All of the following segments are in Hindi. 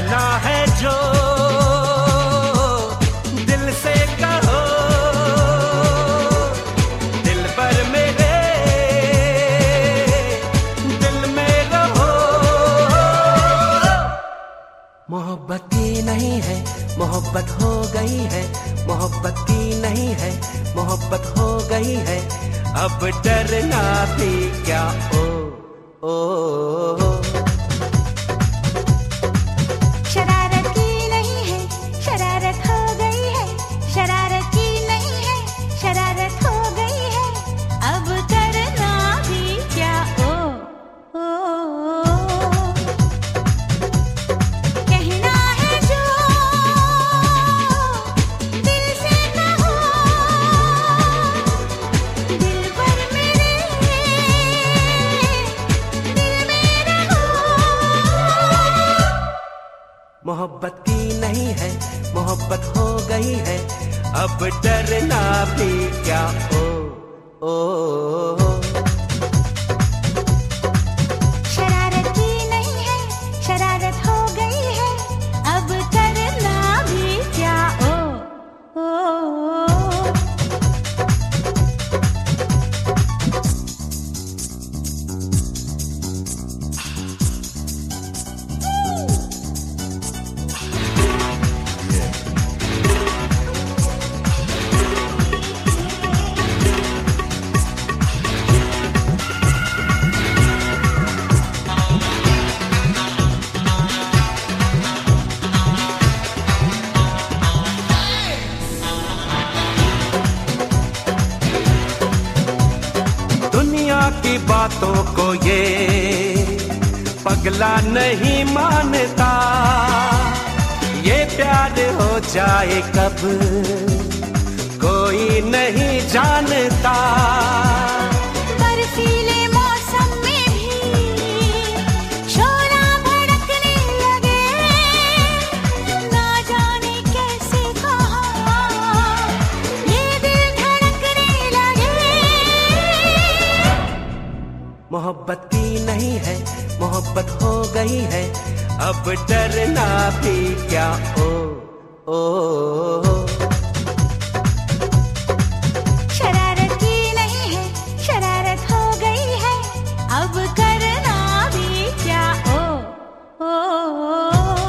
कहना है जो दिल से कहो, दिल पर मेरे दिल में रहो। मोहब्बत की नहीं है, मोहब्बत हो गई है, मोहब्बत की नहीं है, मोहब्बत हो गई है। अब डरना भी क्या, ओ ओ, ओ। शरारत की नहीं है, शरारत हो गई है, शरारत की नहीं है, शरारत हो गई है। अब डरना भी क्या, ओ ओ, ओ। कहना है जो दिल से कहो, दिल पर मेरे दिल में रहो। मोहब्बत की नहीं है, मोहब्बत हो गई है। अब डरना भी क्या, ओ ओ, ओ। शरारत की नहीं है, शरारत हो गई है। अब करना भी क्या, ओ ओ, ओ। दुनिया की बातों को ये पगला नहीं मानता, ये प्यार हो जाए कब कोई नहीं जानता। बरसीले मौसम में भी शोला भड़कने लगे, ना जाने कैसे कहाँ ये दिल धड़कने लगे। मोहब्बत की नहीं है, मोहब्बत हो गई है। अब डरना भी क्या, ओ ओ, ओ। शरारत की नहीं है, शरारत हो गई है। अब करना भी क्या, ओ ओ, ओ।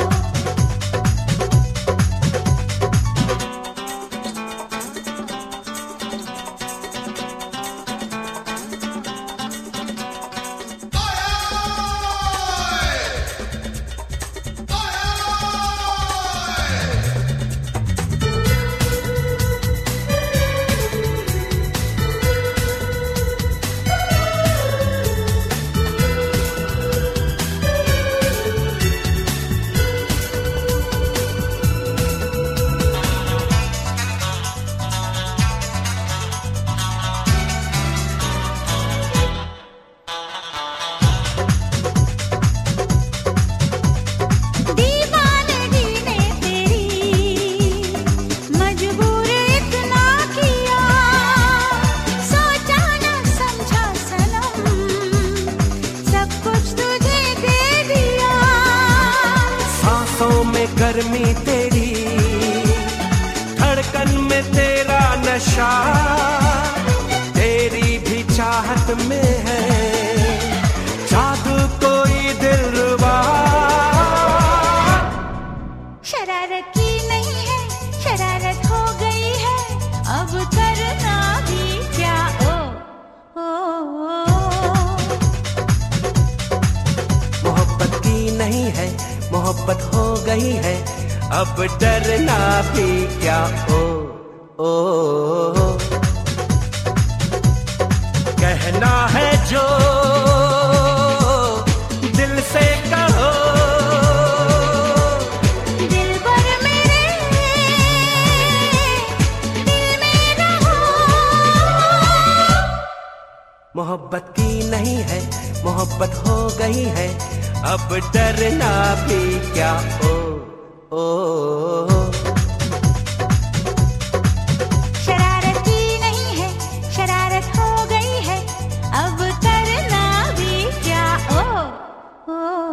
दीवानगी ने तेरी मजबूर इतना किया, सोचा न समझा सनम, सब कुछ तुझे दे दिया। सांसों में गर्मी तेरी, धड़कन में तेरा नशा, तेरी भी चाहत में है जादू कोई दिलरुबा। शरारत की नहीं है, शरारत हो गई है। अब करना भी क्या, ओ ओ, ओ। मोहब्बत की नहीं है, मोहब्बत हो गई है। अब डरना भी क्या, ओ ओ, ओ। कहना है जो दिल से कहो, दिल पर मेरे दिल में रहो। मोहब्बत की नहीं है, मोहब्बत हो गई है। अब डरना भी क्या, ओ ओ, ओ। शरारत की नहीं है, शरारत हो गई है। अब करना भी क्या, ओ ओ।